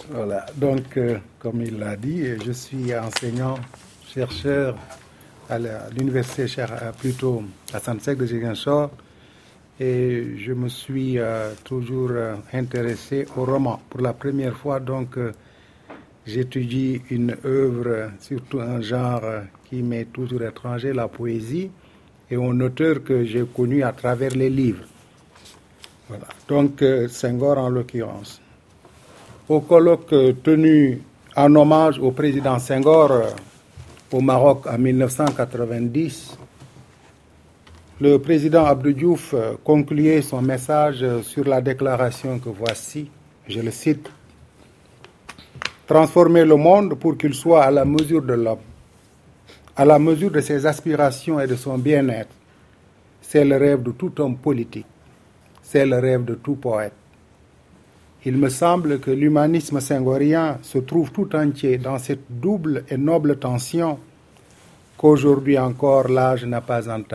Voilà, donc comme il l'a dit, je suis enseignant, chercheur à l'université, plutôt à Saint-Sec de Ziguinchor, et je me suis toujours intéressé au roman. Pour la première fois, donc, j'étudie une œuvre, surtout un genre qui m'est toujours étranger, la poésie, et un auteur que j'ai connu à travers les livres. Voilà, donc Senghor en l'occurrence. Au colloque tenu en hommage au président Senghor au Maroc en 1990, le président Abdou Diouf concluait son message sur la déclaration que voici, je le cite: « Transformer le monde pour qu'il soit à la mesure de l'homme, à la mesure de ses aspirations et de son bien-être, c'est le rêve de tout homme politique, c'est le rêve de tout poète. Il me semble que l'humanisme senghorien se trouve tout entier dans cette double et noble tension qu'aujourd'hui encore l'âge n'a pas entamée. »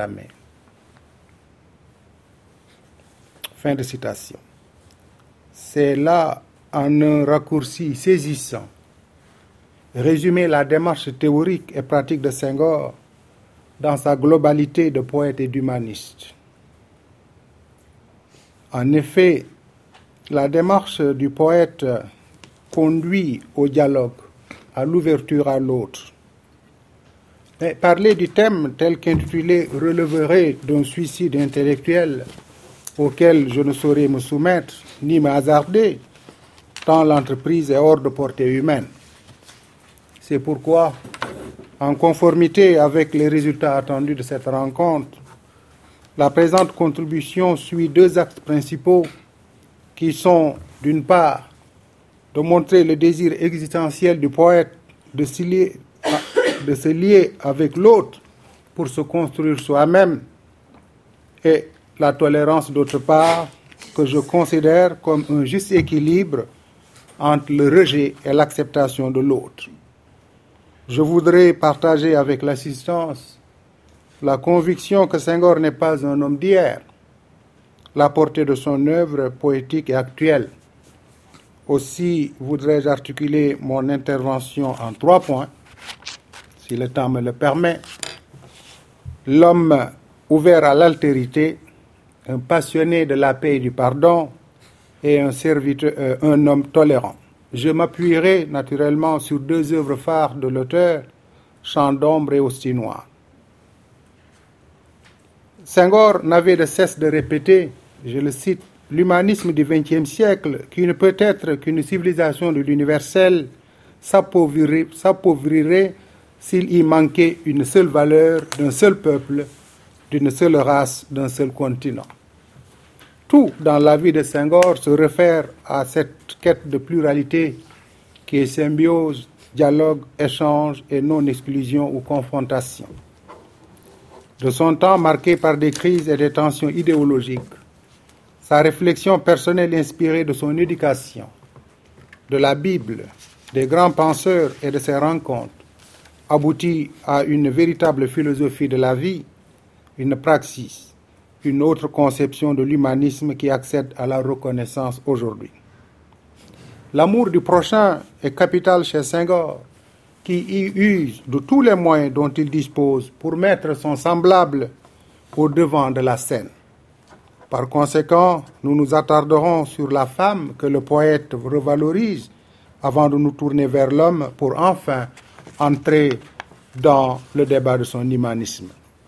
Fin de citation. C'est là, en un raccourci saisissant, résumer la démarche théorique et pratique de Senghor dans sa globalité de poète et d'humaniste. En effet, la démarche du poète conduit au dialogue, à l'ouverture à l'autre. Mais parler du thème tel qu'intitulé relèverait d'un suicide intellectuel auquel je ne saurais me soumettre ni me hasarder, tant l'entreprise est hors de portée humaine. C'est pourquoi, en conformité avec les résultats attendus de cette rencontre, la présente contribution suit deux axes principaux qui sont, d'une part, de montrer le désir existentiel du poète de se lier avec l'autre pour se construire soi-même, et la tolérance, d'autre part, que je considère comme un juste équilibre entre le rejet et l'acceptation de l'autre. Je voudrais partager avec l'assistance la conviction que Senghor n'est pas un homme d'hier. La portée de son œuvre poétique est actuelle. Aussi voudrais-je articuler mon intervention en 3 points, si le temps me le permet. L'homme ouvert à l'altérité, un passionné de la paix et du pardon, et un homme tolérant. Je m'appuierai naturellement sur 2 œuvres phares de l'auteur, Chant d'ombre et Hostie noire. Senghor n'avait de cesse de répéter, je le cite, « L'humanisme du XXe siècle, qui ne peut être qu'une civilisation de l'universel, s'appauvrirait s'il y manquait une seule valeur d'un seul peuple, d'une seule race, d'un seul continent. » Tout dans la vie de Senghor se réfère à cette quête de pluralité qui est symbiose, dialogue, échange et non-exclusion ou confrontation. De son temps marqué par des crises et des tensions idéologiques, sa réflexion personnelle inspirée de son éducation, de la Bible, des grands penseurs et de ses rencontres, aboutit à une véritable philosophie de la vie, une praxis, une autre conception de l'humanisme qui accède à la reconnaissance aujourd'hui. L'amour du prochain est capital chez Senghor, qui y use de tous les moyens dont il dispose pour mettre son semblable au devant de la scène. Par conséquent, nous nous attarderons sur la femme que le poète revalorise avant de nous tourner vers l'homme pour enfin entrer dans le débat de son humanisme.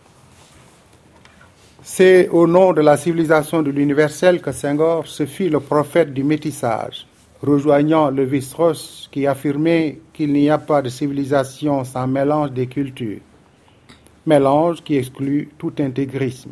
C'est au nom de la civilisation de l'universel que Senghor se fit le prophète du métissage, rejoignant Lévi-Strauss qui affirmait qu'il n'y a pas de civilisation sans mélange des cultures, mélange qui exclut tout intégrisme.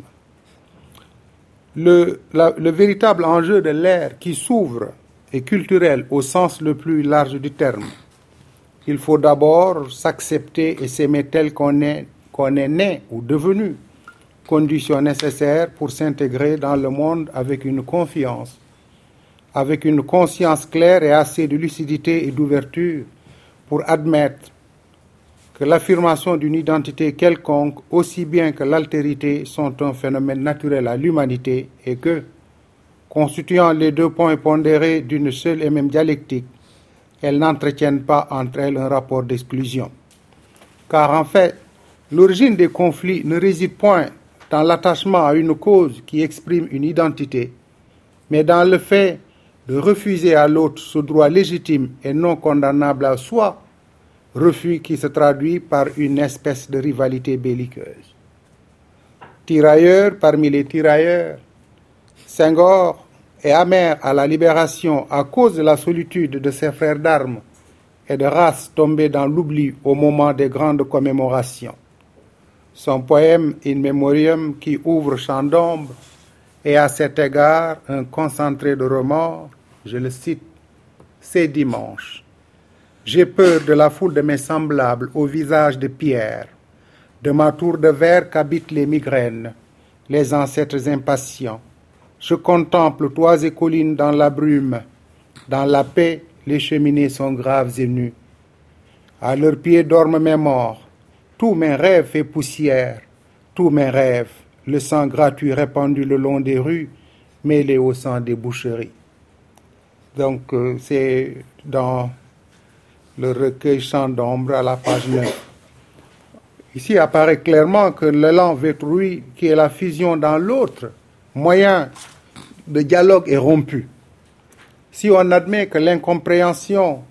Le véritable enjeu de l'ère qui s'ouvre est culturel au sens le plus large du terme. Il faut d'abord s'accepter et s'aimer tel qu'on est né ou devenu, condition nécessaire pour s'intégrer dans le monde avec une confiance, avec une conscience claire et assez de lucidité et d'ouverture pour admettre que l'affirmation d'une identité quelconque, aussi bien que l'altérité, sont un phénomène naturel à l'humanité et que, constituant les 2 points pondérés d'une seule et même dialectique, elles n'entretiennent pas entre elles un rapport d'exclusion. Car en fait, l'origine des conflits ne réside point dans l'attachement à une cause qui exprime une identité, mais dans le fait de refuser à l'autre ce droit légitime et non condamnable à soi, refus qui se traduit par une espèce de rivalité belliqueuse. Tirailleur parmi les tirailleurs, Senghor est amer à la libération à cause de la solitude de ses frères d'armes et de race tombés dans l'oubli au moment des grandes commémorations. Son poème In Memoriam qui ouvre Chant d'ombre est à cet égard un concentré de remords, je le cite, c'est dimanche. J'ai peur de la foule de mes semblables au visage de pierre, de ma tour de verre qu'habitent les migraines, les ancêtres impatients. Je contemple toits et collines dans la brume. Dans la paix, les cheminées sont graves et nues. À leurs pieds dorment mes morts. Tous mes rêves fait poussière. Tous mes rêves, le sang gratuit répandu le long des rues, mêlé au sang des boucheries. Donc, c'est dans le recueil Chant d'ombre à la page 9. Ici apparaît clairement que l'élan vétrui, qui est la fusion dans l'autre, moyen de dialogue est rompu. Si on admet que l'incompréhension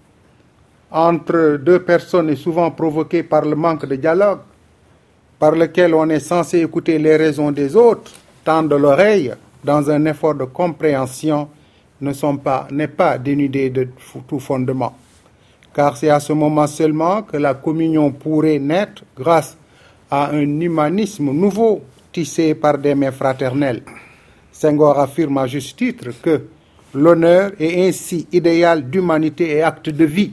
entre deux personnes est souvent provoquée par le manque de dialogue, par lequel on est censé écouter les raisons des autres, tendre l'oreille dans un effort de compréhension, n'est pas dénudé de tout fondement. Car c'est à ce moment seulement que la communion pourrait naître grâce à un humanisme nouveau tissé par des mains fraternelles. Senghor affirme à juste titre que l'honneur est ainsi idéal d'humanité et acte de vie.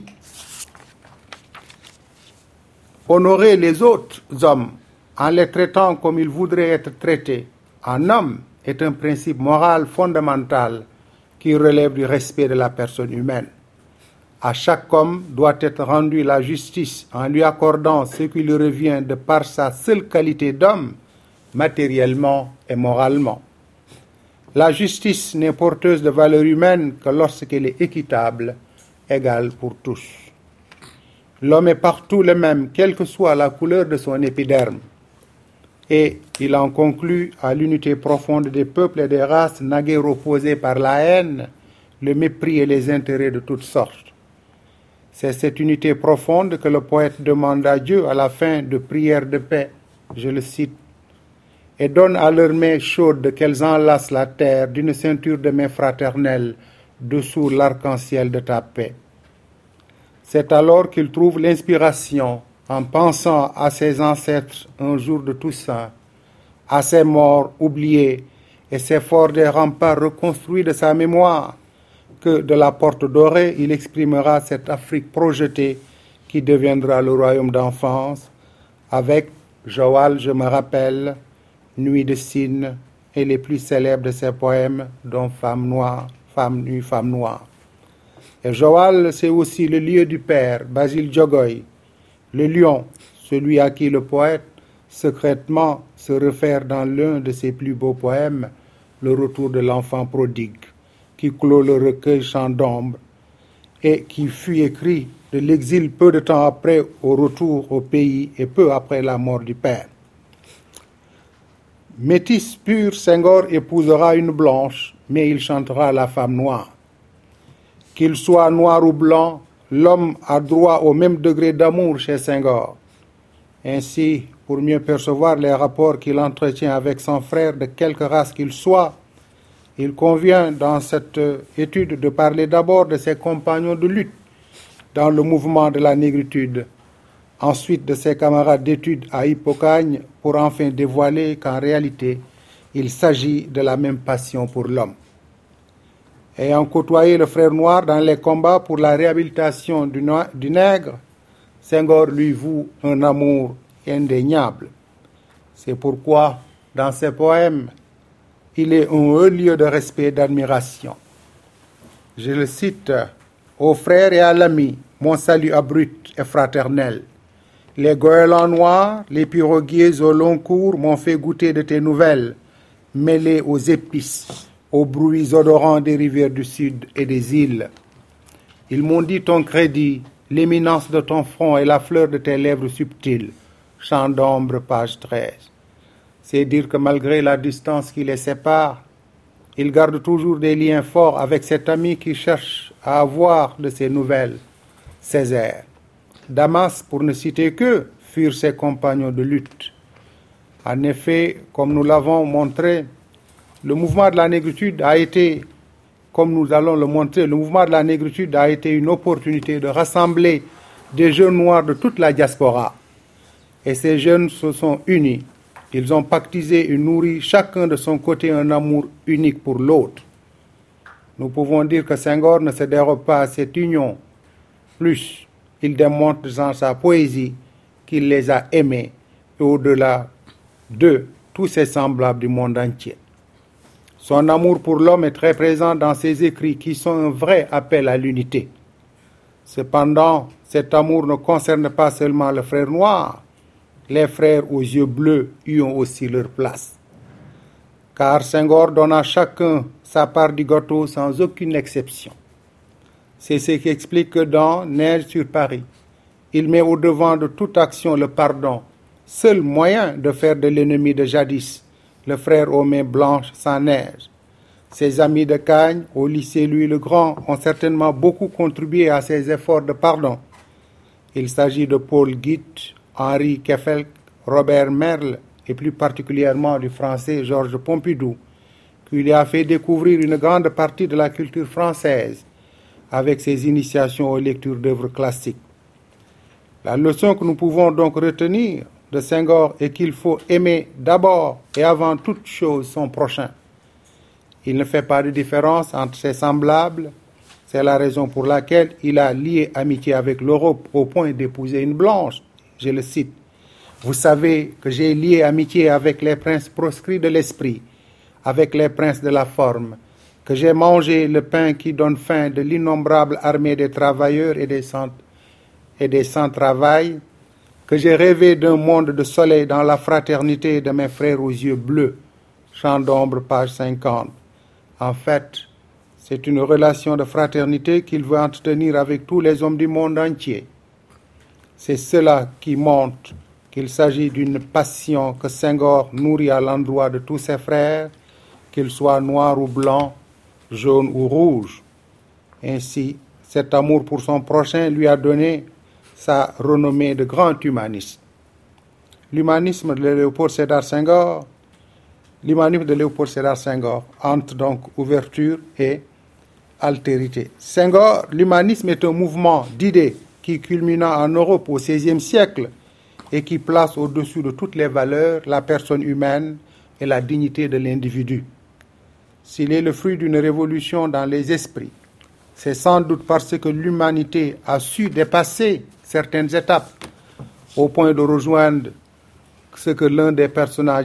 Honorer les autres hommes en les traitant comme ils voudraient être traités en hommes est un principe moral fondamental qui relève du respect de la personne humaine. À chaque homme doit être rendue la justice en lui accordant ce qui lui revient de par sa seule qualité d'homme, matériellement et moralement. La justice n'est porteuse de valeur humaine que lorsqu'elle est équitable, égale pour tous. L'homme est partout le même, quelle que soit la couleur de son épiderme. Et il en conclut à l'unité profonde des peuples et des races naguère opposées par la haine, le mépris et les intérêts de toutes sortes. C'est cette unité profonde que le poète demande à Dieu à la fin de Prières de paix, je le cite, « Et donne à leurs mains chaudes qu'elles enlacent la terre d'une ceinture de mains fraternelles dessous l'arc-en-ciel de ta paix. » C'est alors qu'il trouve l'inspiration en pensant à ses ancêtres un jour de Toussaint, à ses morts oubliés et ses forts des remparts reconstruits de sa mémoire, que de la porte dorée, il exprimera cette Afrique projetée qui deviendra le royaume d'enfance, avec Joal, je me rappelle, Nuit de Cygne et les plus célèbres de ses poèmes, dont Femme noire, Femme nue, Femme noire. Et Joal, c'est aussi le lieu du père, Basile Diogoye, le lion, celui à qui le poète secrètement se réfère dans l'un de ses plus beaux poèmes, Le retour de l'enfant prodigue, qui clôt le recueil Chant d'ombre et qui fut écrit de l'exil peu de temps après au retour au pays et peu après la mort du père. Métis pur, Senghor épousera une blanche, mais il chantera la femme noire. Qu'il soit noir ou blanc, l'homme a droit au même degré d'amour chez Senghor. Ainsi, pour mieux percevoir les rapports qu'il entretient avec son frère de quelque race qu'il soit, il convient dans cette étude de parler d'abord de ses compagnons de lutte dans le mouvement de la négritude, ensuite de ses camarades d'études à Hippocagne, pour enfin dévoiler qu'en réalité, il s'agit de la même passion pour l'homme. Ayant côtoyé le frère noir dans les combats pour la réhabilitation du nègre, Senghor lui voue un amour indéniable. C'est pourquoi, dans ses poèmes, il est un haut lieu de respect et d'admiration. Je le cite, « Aux frères et à l'ami, mon salut abrupt et fraternel. Les goélands noirs, les piroguiers au long cours m'ont fait goûter de tes nouvelles, mêlées aux épices, aux bruits odorants des rivières du sud et des îles. Ils m'ont dit ton crédit, l'éminence de ton front et la fleur de tes lèvres subtiles. Chant d'ombre, page 13. C'est dire que malgré la distance qui les sépare, ils gardent toujours des liens forts avec cet ami qui cherche à avoir de ses nouvelles. Césaire. Damas, pour ne citer que, furent ses compagnons de lutte. En effet, comme nous l'avons montré, le mouvement de la négritude a été, comme nous allons le montrer, le mouvement de la négritude a été une opportunité de rassembler des jeunes noirs de toute la diaspora. Et ces jeunes se sont unis. Ils ont pactisé et nourri chacun de son côté un amour unique pour l'autre. Nous pouvons dire que Senghor ne se dérobe pas à cette union. Plus, il démontre dans sa poésie qu'il les a aimés et au-delà d'eux, tous ses semblables du monde entier. Son amour pour l'homme est très présent dans ses écrits qui sont un vrai appel à l'unité. Cependant, cet amour ne concerne pas seulement le frère noir. Les frères aux yeux bleus y ont aussi leur place. Car Senghor donne à chacun sa part du gâteau sans aucune exception. C'est ce qui explique que dans Neige sur Paris, il met au devant de toute action le pardon, seul moyen de faire de l'ennemi de jadis, le frère aux mains blanches sans neige. Ses amis de Cagne, au lycée Louis le Grand, ont certainement beaucoup contribué à ses efforts de pardon. Il s'agit de Paul Guite, Henri Keffelk, Robert Merle et plus particulièrement du français Georges Pompidou, qui lui a fait découvrir une grande partie de la culture française avec ses initiations aux lectures d'œuvres classiques. La leçon que nous pouvons donc retenir de Senghor est qu'il faut aimer d'abord et avant toute chose son prochain. Il ne fait pas de différence entre ses semblables. C'est la raison pour laquelle il a lié amitié avec l'Europe au point d'épouser une blanche. Je le cite. Vous savez que j'ai lié amitié avec les princes proscrits de l'esprit, avec les princes de la forme, que j'ai mangé le pain qui donne faim de l'innombrable armée des travailleurs et des sans-travail, que j'ai rêvé d'un monde de soleil dans la fraternité de mes frères aux yeux bleus. Chant d'ombre, page 50. En fait, c'est une relation de fraternité qu'il veut entretenir avec tous les hommes du monde entier. C'est cela qui montre qu'il s'agit d'une passion que Senghor nourrit à l'endroit de tous ses frères, qu'ils soient noirs ou blancs, jaunes ou rouges. Ainsi, cet amour pour son prochain lui a donné sa renommée de grand humaniste. L'humanisme de Léopold Sédar Senghor entre donc ouverture et altérité. Senghor, l'humanisme est un mouvement d'idées qui culmina en Europe au XVIe siècle et qui place au-dessus de toutes les valeurs la personne humaine et la dignité de l'individu. S'il est le fruit d'une révolution dans les esprits, c'est sans doute parce que l'humanité a su dépasser certaines étapes au point de rejoindre ce que l'un des personnages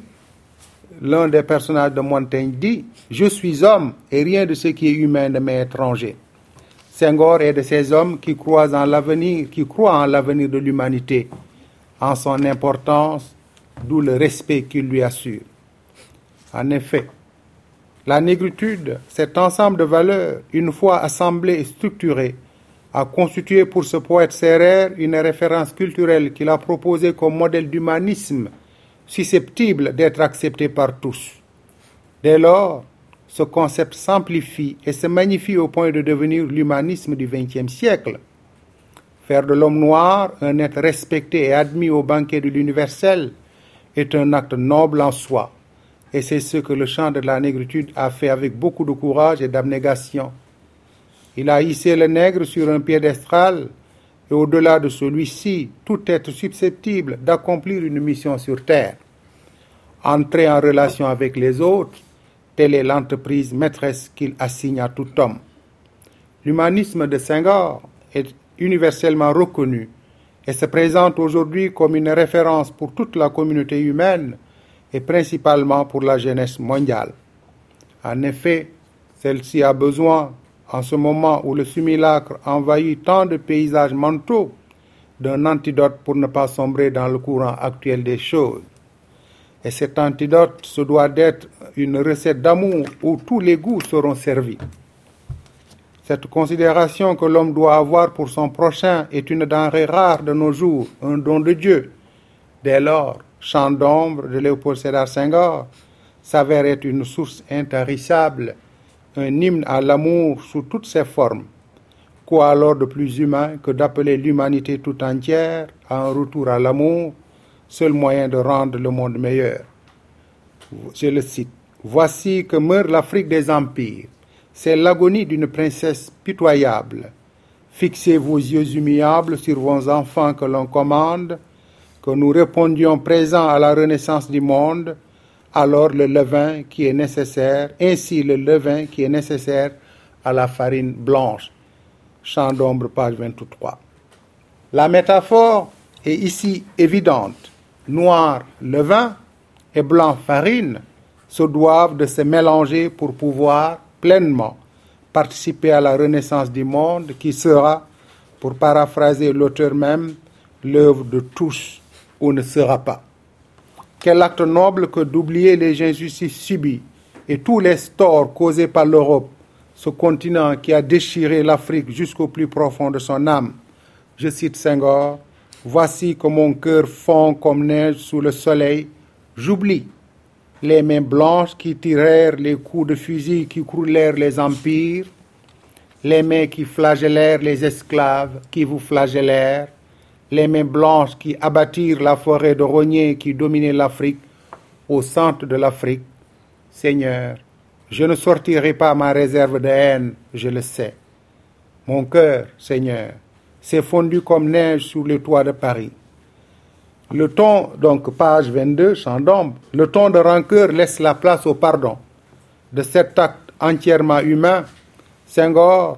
de Montaigne dit, « Je suis homme et rien de ce qui est humain ne m'est étranger ». Senghor est de ces hommes qui croient en l'avenir de l'humanité, en son importance, d'où le respect qu'il lui assure. En effet, la négritude, cet ensemble de valeurs, une fois assemblées et structurées, a constitué pour ce poète sérère une référence culturelle qu'il a proposée comme modèle d'humanisme susceptible d'être accepté par tous. Dès lors, ce concept s'amplifie et se magnifie au point de devenir l'humanisme du XXe siècle. Faire de l'homme noir un être respecté et admis au banquet de l'universel est un acte noble en soi, et c'est ce que le chant de la négritude a fait avec beaucoup de courage et d'abnégation. Il a hissé le nègre sur un piédestal, et au-delà de celui-ci, tout être susceptible d'accomplir une mission sur terre. Entrer en relation avec les autres, telle est l'entreprise maîtresse qu'il assigne à tout homme. L'humanisme de Senghor est universellement reconnu et se présente aujourd'hui comme une référence pour toute la communauté humaine et principalement pour la jeunesse mondiale. En effet, celle-ci a besoin, en ce moment où le simulacre envahit tant de paysages mentaux, d'un antidote pour ne pas sombrer dans le courant actuel des choses. Et cet antidote se doit d'être une recette d'amour où tous les goûts seront servis. Cette considération que l'homme doit avoir pour son prochain est une denrée rare de nos jours, un don de Dieu. Dès lors, Chant d'ombre de Léopold Sédar Senghor s'avère être une source intarissable, un hymne à l'amour sous toutes ses formes. Quoi alors de plus humain que d'appeler l'humanité tout entière à un retour à l'amour, seul moyen de rendre le monde meilleur. Je le cite. Voici que meurt l'Afrique des empires. C'est l'agonie d'une princesse pitoyable. Fixez vos yeux humiliables sur vos enfants que l'on commande, que nous répondions présents à la renaissance du monde, alors le levain qui est nécessaire, ainsi le levain qui est nécessaire à la farine blanche. Chant d'ombre, page 23. La métaphore est ici évidente. Noir, levain, et blanc, farine, se doivent de se mélanger pour pouvoir pleinement participer à la renaissance du monde qui sera, pour paraphraser l'auteur même, l'œuvre de tous ou ne sera pas. Quel acte noble que d'oublier les injustices subies et tous les torts causés par l'Europe, ce continent qui a déchiré l'Afrique jusqu'au plus profond de son âme. Je cite Senghor, « Voici que mon cœur fond comme neige sous le soleil, j'oublie les mains blanches qui tirèrent les coups de fusil qui croulèrent les empires, les mains qui flagellèrent les esclaves qui vous flagellèrent, les mains blanches qui abattirent la forêt de rogniers qui dominait l'Afrique, au centre de l'Afrique. Seigneur, je ne sortirai pas ma réserve de haine, je le sais. Mon cœur, Seigneur, s'est fondu comme neige sur les toits de Paris. Le ton, donc page 22, Chant d'ombre, le ton de rancœur laisse la place au pardon. De cet acte entièrement humain, Senghor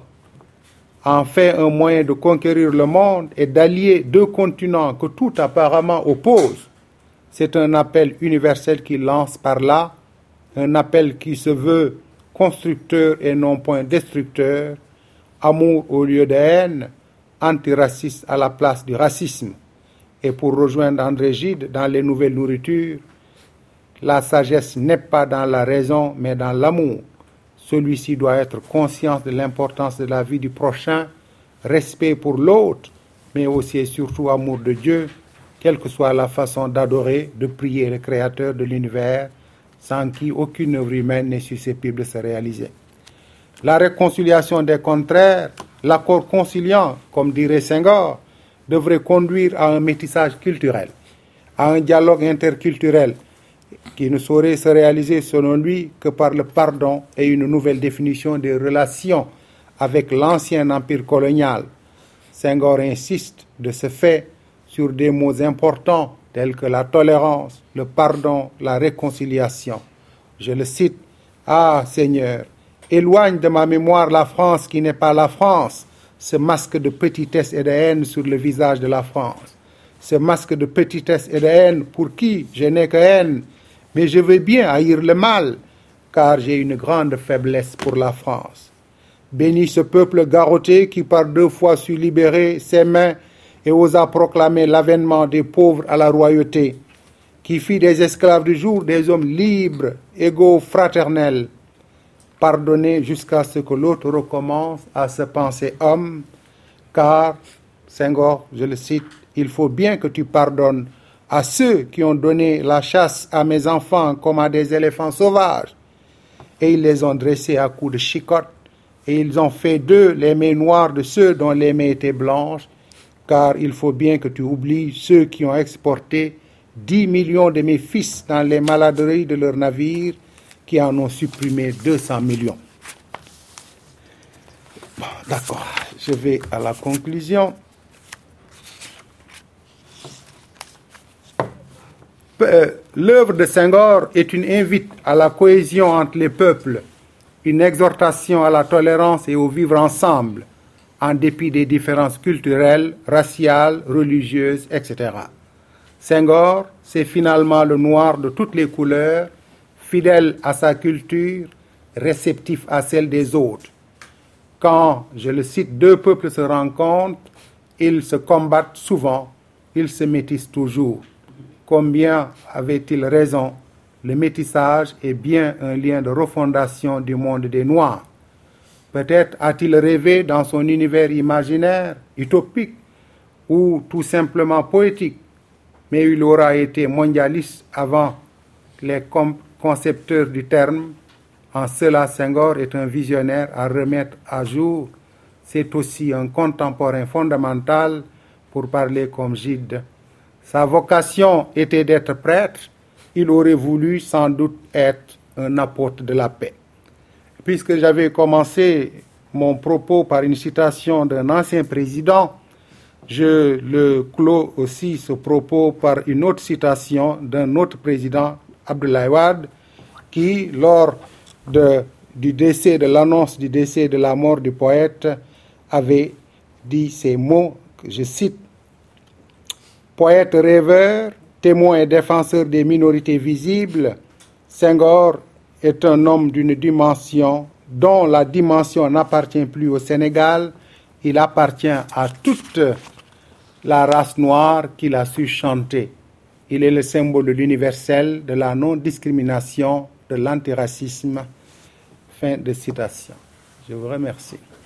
en fait un moyen de conquérir le monde et d'allier deux continents que tout apparemment oppose. C'est un appel universel qu'il lance par là, un appel qui se veut constructeur et non point destructeur, amour au lieu de haine, antiraciste à la place du racisme. Et pour rejoindre André Gide dans les nouvelles nourritures, la sagesse n'est pas dans la raison, mais dans l'amour. Celui-ci doit être conscient de l'importance de la vie du prochain, respect pour l'autre, mais aussi et surtout amour de Dieu, quelle que soit la façon d'adorer, de prier le Créateur de l'univers, sans qui aucune œuvre humaine n'est susceptible de se réaliser. La réconciliation des contraires, l'accord conciliant, comme dirait Senghor, devrait conduire à un métissage culturel, à un dialogue interculturel qui ne saurait se réaliser selon lui que par le pardon et une nouvelle définition des relations avec l'ancien empire colonial. Senghor insiste de ce fait sur des mots importants tels que la tolérance, le pardon, la réconciliation. Je le cite, « Ah, Seigneur, éloigne de ma mémoire la France qui n'est pas la France, ce masque de petitesse et de haine sur le visage de la France. Ce masque de petitesse et de haine pour qui je n'ai que haine, mais je veux bien haïr le mal, car j'ai une grande faiblesse pour la France. Bénis ce peuple garrotté qui par 2 fois sut libérer ses mains et osa proclamer l'avènement des pauvres à la royauté, qui fit des esclaves du jour des hommes libres, égaux, fraternels. Pardonner jusqu'à ce que l'autre recommence à se penser homme, car, Senghor, je le cite, il faut bien que tu pardonnes à ceux qui ont donné la chasse à mes enfants comme à des éléphants sauvages. Et ils les ont dressés à coups de chicotte, et ils ont fait d'eux les mains noires de ceux dont les mains étaient blanches, car il faut bien que tu oublies ceux qui ont exporté 10 millions de mes fils dans les maladreries de leurs navires, qui en ont supprimé 200 millions. Bon, d'accord, je vais à la conclusion. L'œuvre de Senghor est une invite à la cohésion entre les peuples, une exhortation à la tolérance et au vivre ensemble, en dépit des différences culturelles, raciales, religieuses, etc. Senghor, c'est finalement le noir de toutes les couleurs, fidèle à sa culture, réceptif à celle des autres. Quand, je le cite, 2 peuples se rencontrent, ils se combattent souvent, ils se métissent toujours. Combien avait-il raison? Le métissage est bien un lien de refondation du monde des Noirs. Peut-être a-t-il rêvé dans son univers imaginaire, utopique ou tout simplement poétique, mais il aura été mondialiste avant les concepteurs du terme. En cela, Senghor est un visionnaire à remettre à jour. C'est aussi un contemporain fondamental, pour parler comme Gide. Sa vocation était d'être prêtre. Il aurait voulu sans doute être un apôtre de la paix. Puisque j'avais commencé mon propos par une citation d'un ancien président, je le clos aussi ce propos par une autre citation d'un autre président, Abdoulaye Wade, qui, lors du décès, de l'annonce du décès, de la mort du poète, avait dit ces mots que je cite: poète rêveur, témoin et défenseur des minorités visibles, Senghor est un homme d'une dimension dont la dimension n'appartient plus au Sénégal, il appartient à toute la race noire qu'il a su chanter. Il est le symbole de l'universel, de la non-discrimination, de l'antiracisme. Fin de citation. Je vous remercie.